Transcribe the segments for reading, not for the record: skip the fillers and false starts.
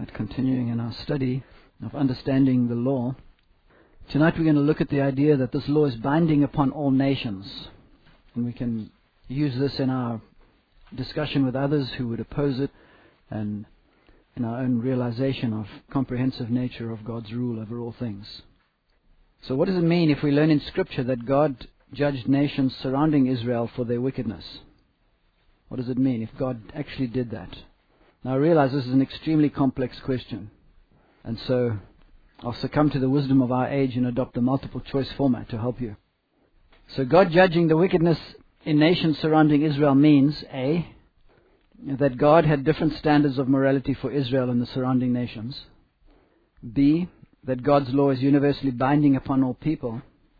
tonight, continuing in our study of understanding the law. Tonight we're going to look at the idea that this law is binding upon all nations. And we can use this in our discussion with others who would oppose it, and in our own realization of comprehensive nature of God's rule over all things. So what does it mean if we learn in Scripture that God judged nations surrounding Israel for their wickedness? What does it mean if God actually did that? Now I realize this is an extremely complex question, and so I'll succumb to the wisdom of our age and adopt the multiple choice format to help you. So God judging the wickedness in nations surrounding Israel means, A, that God had different standards of morality for Israel and the surrounding nations. B, that God's law is universally binding upon all people.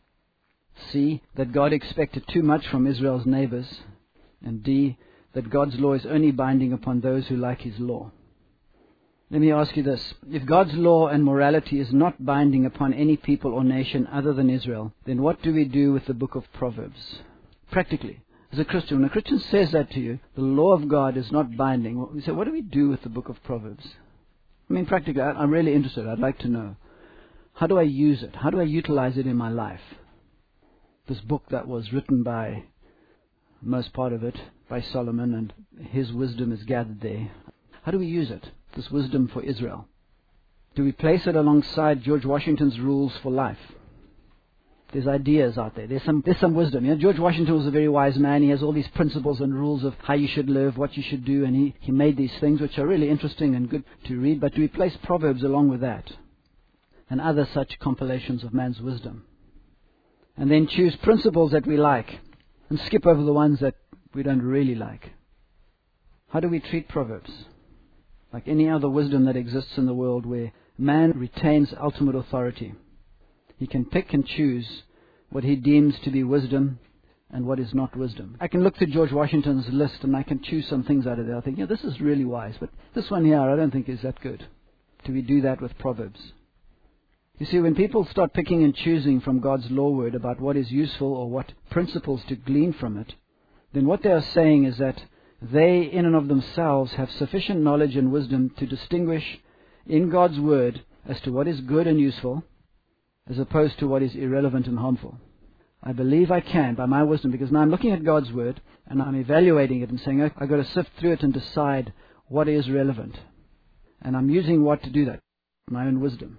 C, that God expected too much from Israel's neighbors. And D, that God's law is only binding upon those who like His law. Let me ask you this. If God's law and morality is not binding upon any people or nation other than Israel, then what do we do with the book of Proverbs? Practically, as a Christian, when a Christian says that to you, the law of God is not binding, we say, what do we do with the book of Proverbs? I mean, practically, I'm really interested. I'd like to know. How do I use it? How do I utilize it in my life? This book that was written by, most part of it, by Solomon, and his wisdom is gathered there. How do we use it, this wisdom for Israel? Do we place it alongside George Washington's rules for life? There's ideas out there. There's some wisdom. You know, George Washington was a very wise man. He has all these principles and rules of how you should live, what you should do, and he made these things which are really interesting and good to read. But do we place Proverbs along with that and other such compilations of man's wisdom? And then choose principles that we like and skip over the ones that we don't really like. How do we treat Proverbs? Like any other wisdom that exists in the world where man retains ultimate authority. He can pick and choose what he deems to be wisdom and what is not wisdom. I can look through George Washington's list and I can choose some things out of there. I think, yeah, this is really wise, but this one here I don't think is that good. Do we do that with Proverbs? You see, when people start picking and choosing from God's law word about what is useful or what principles to glean from it, then what they are saying is that they, in and of themselves, have sufficient knowledge and wisdom to distinguish in God's word as to what is good and useful, as opposed to what is irrelevant and harmful. I believe I can by my wisdom, because now I'm looking at God's word and I'm evaluating it and saying, okay, I've got to sift through it and decide what is relevant. And I'm using what to do that? My own wisdom.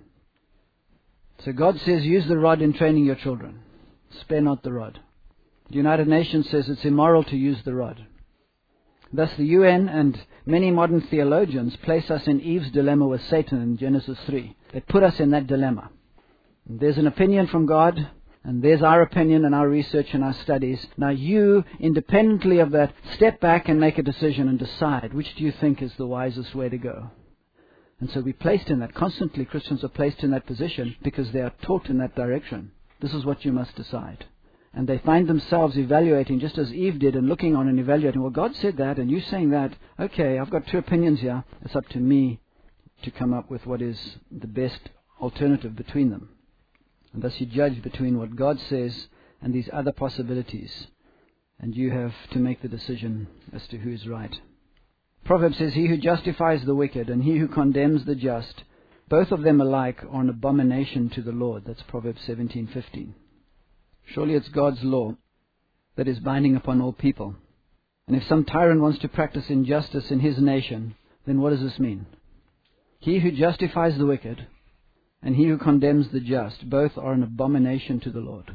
So God says, use the rod in training your children. Spare not the rod. The United Nations says it's immoral to use the rod. Thus the UN and many modern theologians place us in Eve's dilemma with Satan in Genesis 3. They put us in that dilemma. And there's an opinion from God, and there's our opinion and our research and our studies. Now you, independently of that, step back and make a decision and decide which do you think is the wisest way to go. And so we're placed in that. Constantly Christians are placed in that position because they are taught in that direction. This is what you must decide. And they find themselves evaluating just as Eve did and looking on and evaluating, well, God said that and you saying that. Okay, I've got two opinions here. It's up to me to come up with what is the best alternative between them. And thus you judge between what God says and these other possibilities. And you have to make the decision as to who is right. Proverbs says, he who justifies the wicked and he who condemns the just, both of them alike are an abomination to the Lord. That's Proverbs 17:15. Surely it's God's law that is binding upon all people. And if some tyrant wants to practice injustice in his nation, then what does this mean? He who justifies the wicked and he who condemns the just, both are an abomination to the Lord.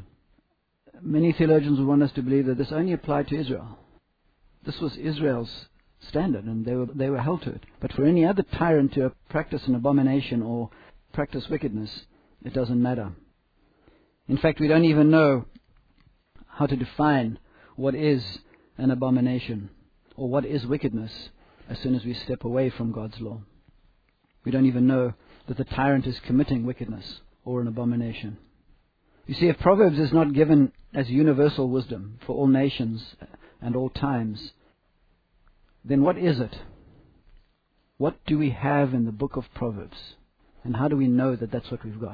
Many theologians would want us to believe that this only applied to Israel. This was Israel's standard, and they were held to it. But for any other tyrant to practice an abomination or practice wickedness, it doesn't matter. In fact, we don't even know how to define what is an abomination or what is wickedness as soon as we step away from God's law. We don't even know that the tyrant is committing wickedness or an abomination. You see, if Proverbs is not given as universal wisdom for all nations and all times, then what is it? What do we have in the book of Proverbs? And how do we know that that's what we've got?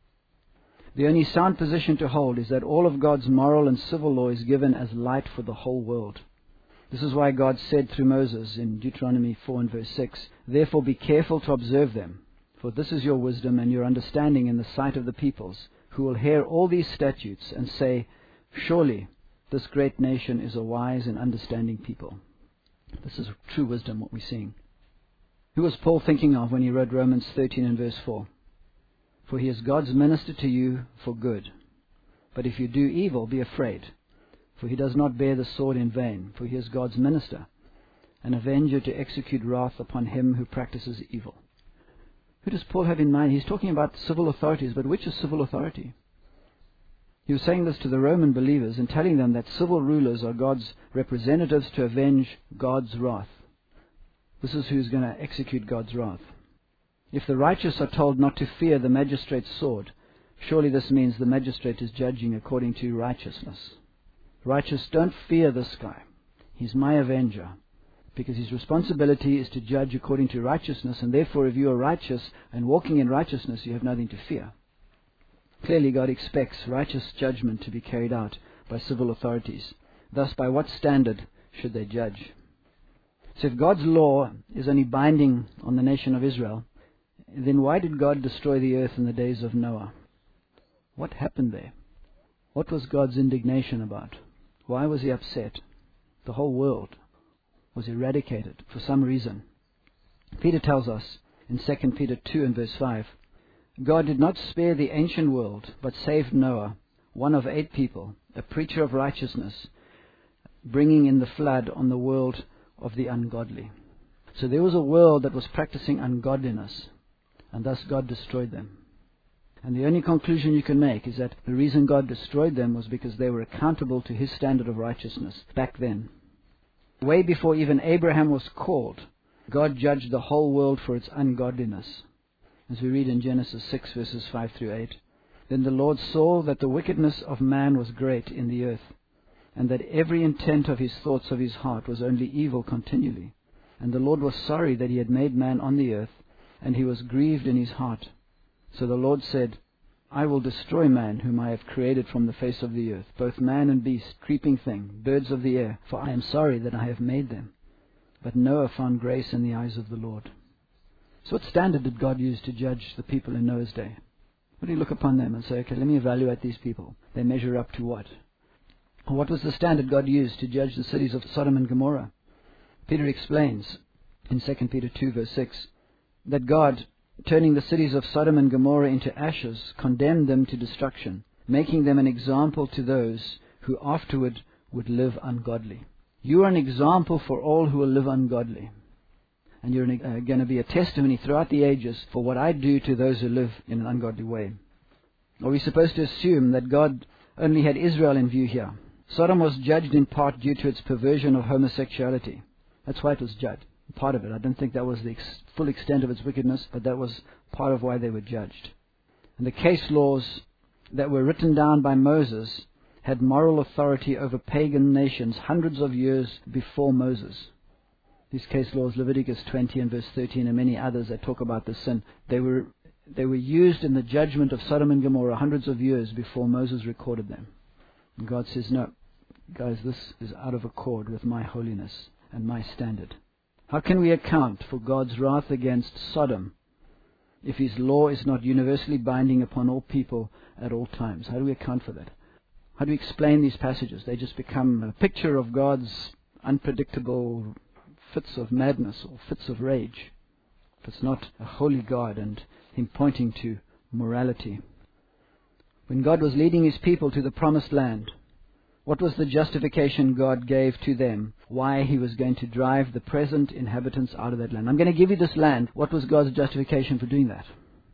The only sound position to hold is that all of God's moral and civil law is given as light for the whole world. This is why God said through Moses in Deuteronomy 4 and verse 6, "Therefore be careful to observe them, for this is your wisdom and your understanding in the sight of the peoples, who will hear all these statutes and say, surely this great nation is a wise and understanding people." This is true wisdom, what we're seeing. Who was Paul thinking of when he wrote Romans 13 and verse 4? "For he is God's minister to you for good. But if you do evil, be afraid. For he does not bear the sword in vain, for he is God's minister, an avenger to execute wrath upon him who practices evil." Who does Paul have in mind? He's talking about civil authorities, but which is civil authority? He was saying this to the Roman believers and telling them that civil rulers are God's representatives to avenge God's wrath. This is who's going to execute God's wrath. If the righteous are told not to fear the magistrate's sword, surely this means the magistrate is judging according to righteousness. Righteous, don't fear this guy. He's my avenger. Because his responsibility is to judge according to righteousness, and therefore if you are righteous and walking in righteousness, you have nothing to fear. Clearly God expects righteous judgment to be carried out by civil authorities. Thus, by what standard should they judge? So if God's law is only binding on the nation of Israel, then why did God destroy the earth in the days of Noah? What happened there? What was God's indignation about? Why was he upset? The whole world was eradicated for some reason. Peter tells us in 2 Peter 2 and verse 5, "God did not spare the ancient world, but saved Noah, one of 8 people, a preacher of righteousness, bringing in the flood on the world of the ungodly." So there was a world that was practicing ungodliness, and thus God destroyed them. And the only conclusion you can make is that the reason God destroyed them was because they were accountable to his standard of righteousness back then. Way before even Abraham was called, God judged the whole world for its ungodliness. As we read in Genesis 6 verses 5 through 8, "Then the Lord saw that the wickedness of man was great in the earth, and that every intent of his thoughts of his heart was only evil continually. And the Lord was sorry that he had made man on the earth, and he was grieved in his heart. So the Lord said, I will destroy man whom I have created from the face of the earth, both man and beast, creeping thing, birds of the air, for I am sorry that I have made them." But Noah found grace in the eyes of the Lord. So what standard did God use to judge the people in Noah's day? Would he look upon them and say, okay, let me evaluate these people. They measure up to what? Or what was the standard God used to judge the cities of Sodom and Gomorrah? Peter explains in 2 Peter 2 verse 6 that God, turning the cities of Sodom and Gomorrah into ashes, condemned them to destruction, making them an example to those who afterward would live ungodly. You are an example for all who will live ungodly. And you're going to be a testimony throughout the ages for what I do to those who live in an ungodly way. Are we supposed to assume that God only had Israel in view here? Sodom was judged in part due to its perversion of homosexuality. That's why it was judged. Part of it. I don't think that was the full extent of its wickedness, but that was part of why they were judged. And the case laws that were written down by Moses had moral authority over pagan nations hundreds of years before Moses. These case laws, Leviticus 20 and verse 13 and many others that talk about the sin, they were used in the judgment of Sodom and Gomorrah hundreds of years before Moses recorded them. And God says, no, guys, this is out of accord with my holiness and my standard. How can we account for God's wrath against Sodom if his law is not universally binding upon all people at all times? How do we account for that? How do we explain these passages? They just become a picture of God's unpredictable fits of madness or fits of rage. If it's not a holy God and him pointing to morality. When God was leading his people to the promised land, what was the justification God gave to them? Why he was going to drive the present inhabitants out of that land. I'm going to give you this land. What was God's justification for doing that?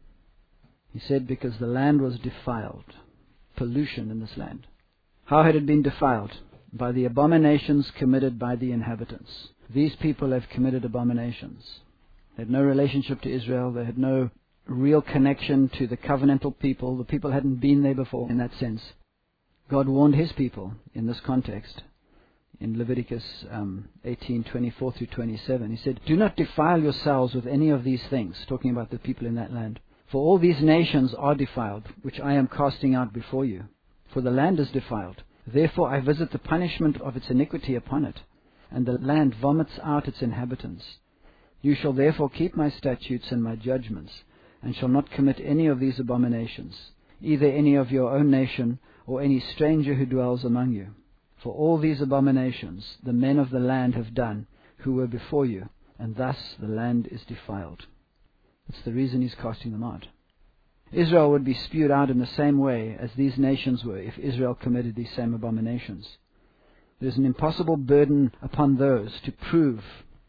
He said because the land was defiled. Pollution in this land. How had it been defiled? By the abominations committed by the inhabitants. These people have committed abominations. They had no relationship to Israel. They had no real connection to the covenantal people. The people hadn't been there before in that sense. God warned his people in this context. In Leviticus 18:24 through 27, he said, "Do not defile yourselves with any of these things," talking about the people in that land. "For all these nations are defiled, which I am casting out before you. For the land is defiled. Therefore I visit the punishment of its iniquity upon it, and the land vomits out its inhabitants. You shall therefore keep my statutes and my judgments, and shall not commit any of these abominations, either any of your own nation, or any stranger who dwells among you. For all these abominations the men of the land have done, who were before you, and thus the land is defiled. That's the reason he's casting them out. Israel would be spewed out in the same way as these nations were if Israel committed these same abominations. There's an impossible burden upon those to prove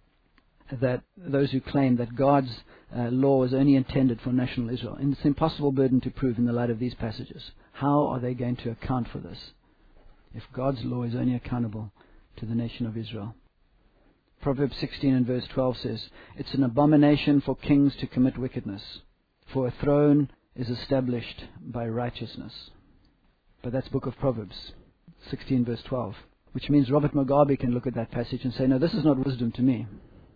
that those who claim that God's law is only intended for national Israel. And it's an impossible burden to prove in the light of these passages. How are they going to account for this if God's law is only accountable to the nation of Israel? Proverbs 16 and verse 12 says, "It's an abomination for kings to commit wickedness, for a throne is established by righteousness." But that's Book of Proverbs 16 verse 12, which means Robert Mugabe can look at that passage and say, no, this is not wisdom to me.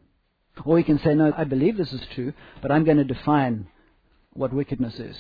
Or he can say, no, I believe this is true, but I'm going to define what wickedness is.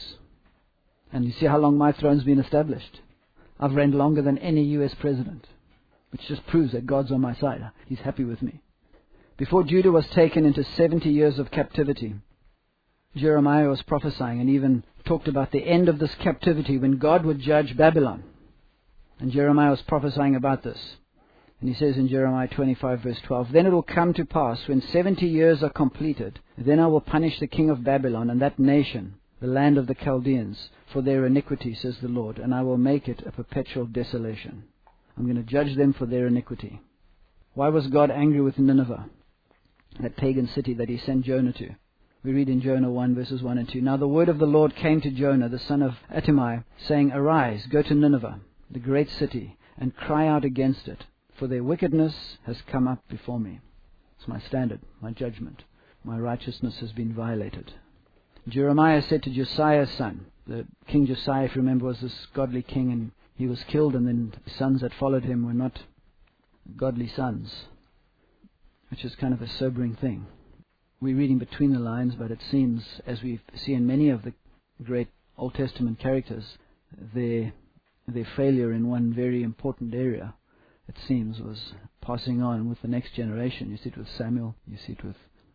And you see how long my throne's been established. I've reigned longer than any US president, which just proves that God's on my side. He's happy with me. Before Judah was taken into 70 years of captivity, Jeremiah was prophesying and even talked about the end of this captivity when God would judge Babylon. And Jeremiah was prophesying about this. And he says in Jeremiah 25 verse 12, "Then it will come to pass, when 70 years are completed, then I will punish the king of Babylon and that nation, the land of the Chaldeans, for their iniquity, says the Lord, and I will make it a perpetual desolation." I'm going to judge them for their iniquity. Why was God angry with Nineveh, that pagan city that he sent Jonah to? We read in Jonah 1 verses 1 and 2, "Now the word of the Lord came to Jonah, the son of Amittai, saying, Arise, go to Nineveh, the great city, and cry out against it, for their wickedness has come up before me." It's my standard, my judgment. My righteousness has been violated. Jeremiah said to Josiah's son, the King Josiah, if you remember, was this godly king, and he was killed, and then the sons that followed him were not godly sons, which is kind of a sobering thing. We're reading between the lines, but it seems, as we see in many of the great Old Testament characters, their failure in one very important area, it seems, was passing on with the next generation. You see it with Samuel, you see it with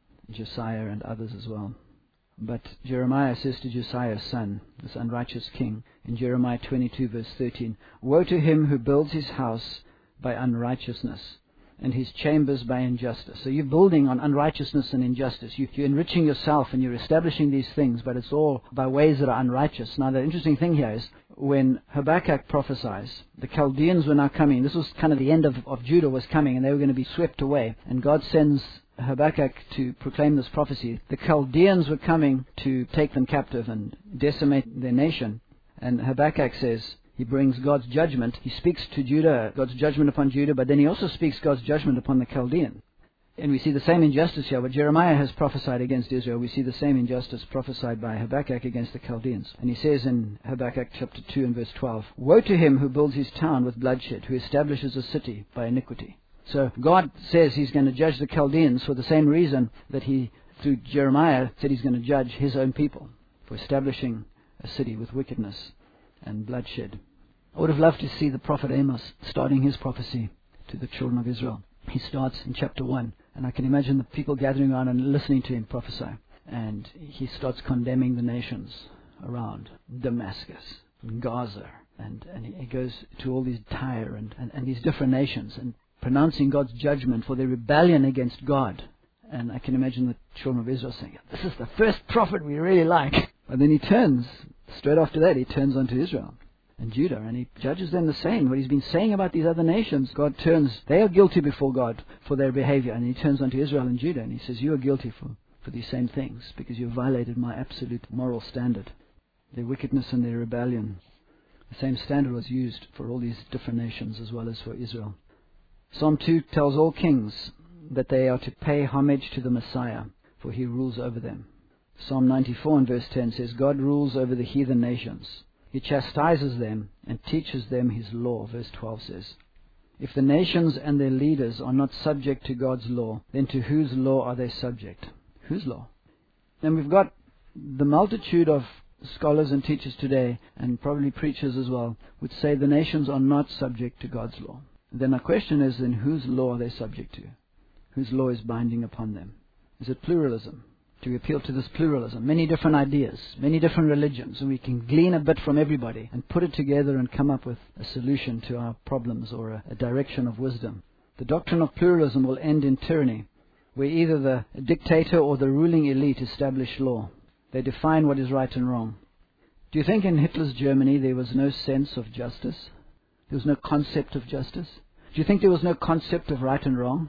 Josiah and others as well. But Jeremiah says to Josiah's son, this unrighteous king, in Jeremiah 22 verse 13, "Woe to him who builds his house by unrighteousness, and his chambers by injustice." So you're building on unrighteousness and injustice. You're enriching yourself and you're establishing these things, but it's all by ways that are unrighteous. Now the interesting thing here is, when Habakkuk prophesies, the Chaldeans were now coming. This was kind of the end of Judah was coming, and they were going to be swept away. And God sends Habakkuk to proclaim this prophecy. The Chaldeans were coming to take them captive and decimate their nation. And Habakkuk says, he brings God's judgment. He speaks to Judah, God's judgment upon Judah, but then he also speaks God's judgment upon the Chaldean. And we see the same injustice here. What Jeremiah has prophesied against Israel, we see the same injustice prophesied by Habakkuk against the Chaldeans. And he says in Habakkuk chapter 2 and verse 12, "Woe to him who builds his town with bloodshed, who establishes a city by iniquity." So God says he's going to judge the Chaldeans for the same reason that he, through Jeremiah, said he's going to judge his own people for establishing a city with wickedness and bloodshed. I would have loved to see the prophet Amos starting his prophecy to the children of Israel. He starts in chapter 1, and I can imagine the people gathering around and listening to him prophesy. And he starts condemning the nations around Damascus and Gaza, and he goes to all these Tyre and these different nations, and pronouncing God's judgment for their rebellion against God. And I can imagine the children of Israel saying, "This is the first prophet we really like." But then he turns, straight after that, he turns onto Israel and Judah, and he judges them the same. What he's been saying about these other nations, God turns, they are guilty before God for their behavior, and he turns onto Israel and Judah, and he says, you are guilty for these same things, because you violated my absolute moral standard. Their wickedness and their rebellion. The same standard was used for all these different nations as well as for Israel. Psalm 2 tells all kings that they are to pay homage to the Messiah, for he rules over them. Psalm 94 and verse 10 says, God rules over the heathen nations. He chastises them and teaches them his law, verse 12 says. If the nations and their leaders are not subject to God's law, then to whose law are they subject? Whose law? And we've got the multitude of scholars and teachers today, and probably preachers as well, would say the nations are not subject to God's law. Then my question is, then whose law are they subject to? Whose law is binding upon them? Is it pluralism? Do we appeal to this pluralism? Many different ideas, many different religions, and we can glean a bit from everybody and put it together and come up with a solution to our problems or a direction of wisdom. The doctrine of pluralism will end in tyranny, where either the dictator or the ruling elite establish law. They define what is right and wrong. Do you think in Hitler's Germany there was no sense of justice? There was no concept of justice? Do you think there was no concept of right and wrong?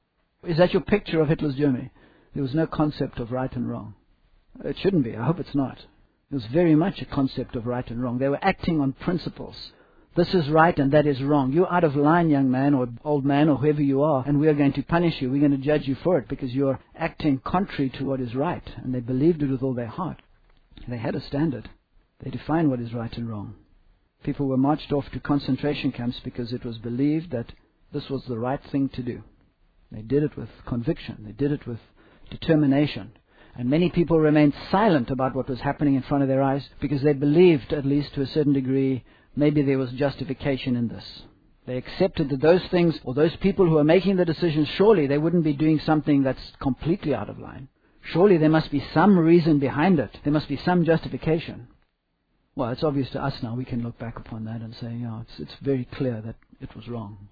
Is that your picture of Hitler's Germany? There was no concept of right and wrong. It shouldn't be. I hope it's not. There was very much a concept of right and wrong. They were acting on principles. This is right and that is wrong. You're out of line, young man or old man or whoever you are, and we are going to punish you. We're going to judge you for it because you're acting contrary to what is right. And they believed it with all their heart. They had a standard. They defined what is right and wrong. People were marched off to concentration camps because it was believed that this was the right thing to do. They did it with conviction. They did it with determination. And many people remained silent about what was happening in front of their eyes because they believed, at least to a certain degree, maybe there was justification in this. They accepted that those things, or those people who are making the decisions, surely they wouldn't be doing something that's completely out of line. Surely there must be some reason behind it. There must be some justification. Well, it's obvious to us now. We can look back upon that and say, yeah, it's very clear that it was wrong.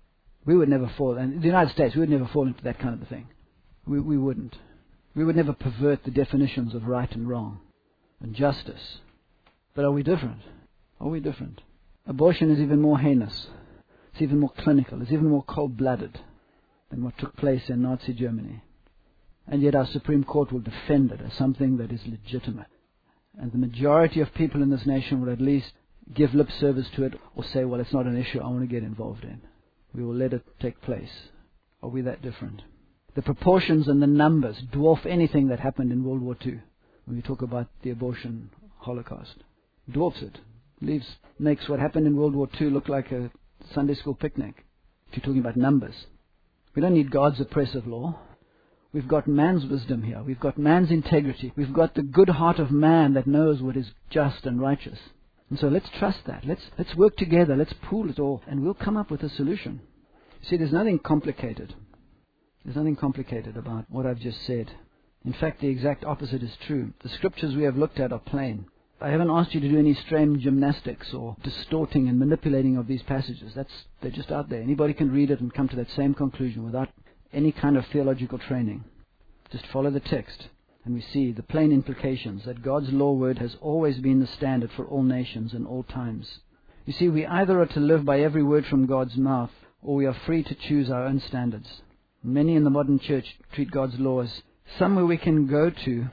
We would never fall, and in the United States, we would never fall into that kind of a thing. We wouldn't. We would never pervert the definitions of right and wrong and justice. But are we different? Are we different? Abortion is even more heinous. It's even more clinical. It's even more cold-blooded than what took place in Nazi Germany. And yet our Supreme Court will defend it as something that is legitimate. And the majority of people in this nation will at least give lip service to it or say, well, it's not an issue I want to get involved in. We will let it take place. Are we that different? The proportions and the numbers dwarf anything that happened in World War II. When we talk about the abortion holocaust, dwarfs it. Makes what happened in World War II look like a Sunday school picnic. If you're talking about numbers. We don't need God's oppressive law. We've got man's wisdom here. We've got man's integrity. We've got the good heart of man that knows what is just and righteous. And so let's trust that. Let's work together. Let's pool it all. And we'll come up with a solution. See, there's nothing complicated. There's nothing complicated about what I've just said. In fact, the exact opposite is true. The scriptures we have looked at are plain. I haven't asked you to do any strange gymnastics or distorting and manipulating of these passages. They're just out there. Anybody can read it and come to that same conclusion without any kind of theological training. Just follow the text, and we see the plain implications that God's law word has always been the standard for all nations and all times. You see, we either are to live by every word from God's mouth, or we are free to choose our own standards. Many in the modern church treat God's law as somewhere we can go to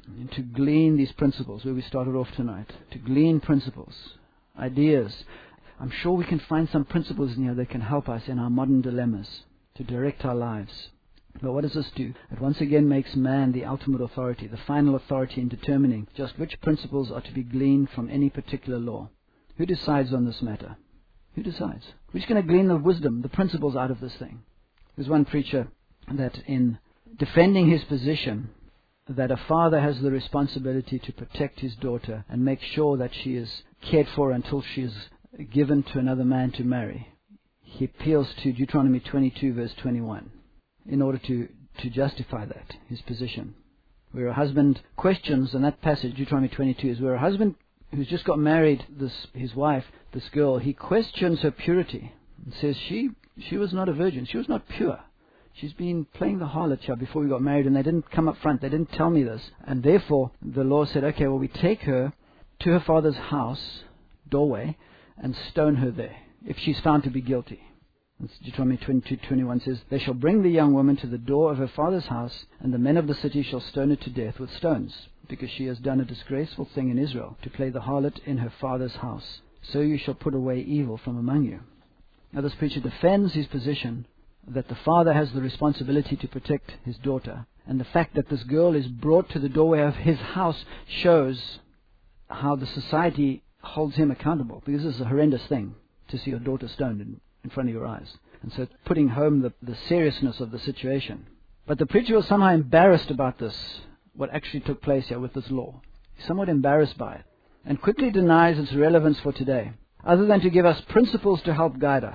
glean these principles, where we started off tonight, to glean principles, ideas. I'm sure we can find some principles in here that can help us in our modern dilemmas, to direct our lives. But what does this do? It once again makes man the ultimate authority, the final authority in determining just which principles are to be gleaned from any particular law. Who decides on this matter? Who decides? Who's going to glean the wisdom, the principles out of this thing? There's one preacher that in defending his position that a father has the responsibility to protect his daughter and make sure that she is cared for until she is given to another man to marry, he appeals to Deuteronomy 22 verse 21 in order to justify that, his position. Where a husband questions, and that passage, Deuteronomy 22, is where a husband who's just got married, his wife, this girl, he questions her purity and says she was not a virgin, she was not pure. She's been playing the harlot here before we got married, and they didn't come up front, they didn't tell me this. And therefore, the law said, okay, well, we take her to her father's house, doorway, and stone her there, if she's found to be guilty. Deuteronomy 22:21 says, they shall bring the young woman to the door of her father's house, and the men of the city shall stone her to death with stones, because she has done a disgraceful thing in Israel, to play the harlot in her father's house. So you shall put away evil from among you. Now this preacher defends his position that the father has the responsibility to protect his daughter, and the fact that this girl is brought to the doorway of his house shows how the society holds him accountable, because this is a horrendous thing to see your daughter stoned in front of your eyes. And so it's putting home the seriousness of the situation. But the preacher was somehow embarrassed about this, what actually took place here with this law. He's somewhat embarrassed by it, and quickly denies its relevance for today, other than to give us principles to help guide us.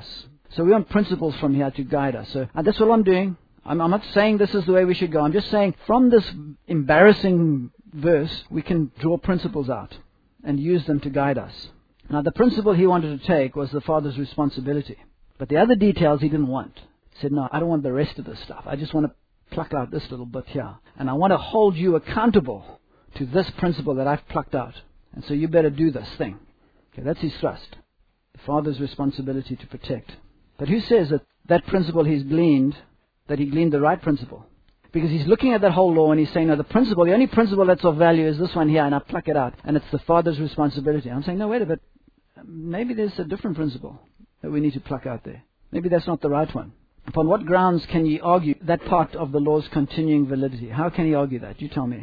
So we want principles from here to guide us. So and that's what I'm doing. I'm not saying this is the way we should go. I'm just saying from this embarrassing verse, we can draw principles out and use them to guide us. Now, the principle he wanted to take was the father's responsibility. But the other details he didn't want. He said, no, I don't want the rest of this stuff. I just want to pluck out this little bit here. And I want to hold you accountable to this principle that I've plucked out. And so you better do this thing. Okay, that's his thrust. The father's responsibility to protect. But who says that that principle he's gleaned, that he gleaned the right principle? Because he's looking at that whole law and he's saying, no, the only principle that's of value is this one here, and I pluck it out. And it's the father's responsibility. I'm saying, no, wait a bit. Maybe there's a different principle that we need to pluck out there. Maybe that's not the right one. Upon what grounds can ye argue that part of the law's continuing validity? How can he argue that? You tell me.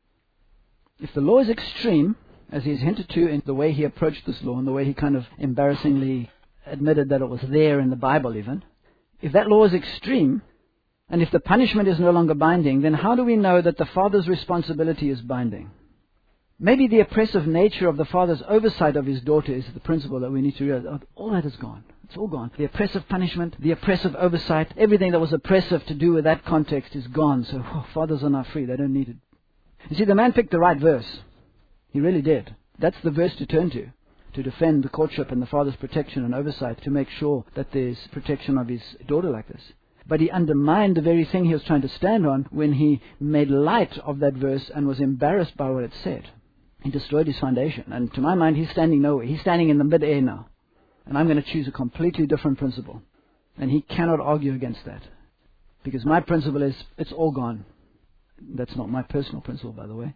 If the law is extreme, as he's hinted to in the way he approached this law and the way he kind of embarrassingly admitted that it was there in the Bible even, if that law is extreme, and if the punishment is no longer binding, then how do we know that the father's responsibility is binding? Maybe the oppressive nature of the father's oversight of his daughter is the principle that we need to realize. All that is gone. It's all gone. The oppressive punishment, the oppressive oversight, everything that was oppressive to do with that context is gone. So fathers are now free. They don't need it. You see, the man picked the right verse. He really did. That's the verse to turn to defend the courtship and the father's protection and oversight, to make sure that there's protection of his daughter like this. But he undermined the very thing he was trying to stand on when he made light of that verse and was embarrassed by what it said. He destroyed his foundation. And to my mind, he's standing nowhere. He's standing in the mid-air now. And I'm going to choose a completely different principle. And he cannot argue against that. Because my principle is, it's all gone. That's not my personal principle, by the way.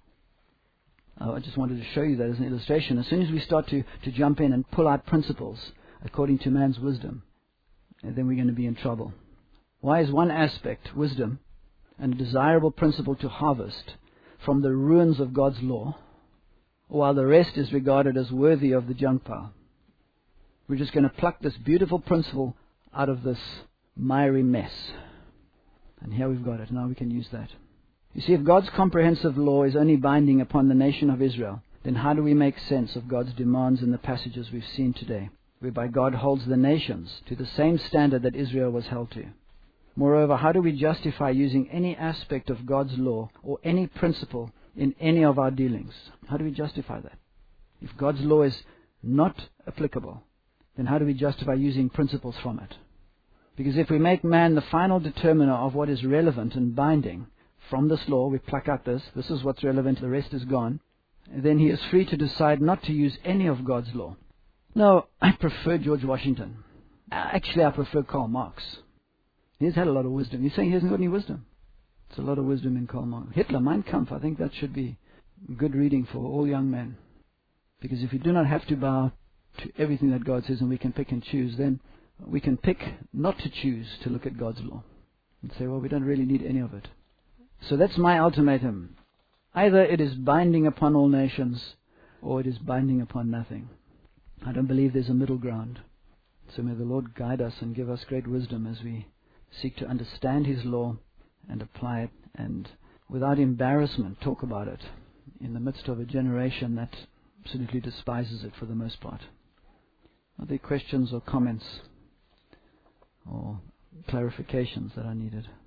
I just wanted to show you that as an illustration. As soon as we start to jump in and pull out principles according to man's wisdom, then we're going to be in trouble. Why is one aspect, wisdom, and a desirable principle to harvest from the ruins of God's law, while the rest is regarded as worthy of the junk pile? We're just going to pluck this beautiful principle out of this miry mess. And here we've got it. Now we can use that. You see, if God's comprehensive law is only binding upon the nation of Israel, then how do we make sense of God's demands in the passages we've seen today, whereby God holds the nations to the same standard that Israel was held to? Moreover, how do we justify using any aspect of God's law or any principle in any of our dealings? How do we justify that? If God's law is not applicable, then how do we justify using principles from it? Because if we make man the final determiner of what is relevant and binding from this law, we pluck out this is what's relevant, the rest is gone, then he is free to decide not to use any of God's law. No, I prefer George Washington. Actually, I prefer Karl Marx. He's had a lot of wisdom. You're saying he hasn't got any wisdom? It's a lot of wisdom in Karl Marx. Hitler, Mein Kampf, I think that should be good reading for all young men. Because if we do not have to bow to everything that God says and we can pick and choose, then we can pick not to choose to look at God's law and say, well, we don't really need any of it. So that's my ultimatum. Either it is binding upon all nations or it is binding upon nothing. I don't believe there's a middle ground. So may the Lord guide us and give us great wisdom as we seek to understand His law and apply it, and without embarrassment talk about it in the midst of a generation that absolutely despises it for the most part. Are there questions or comments or clarifications that are needed?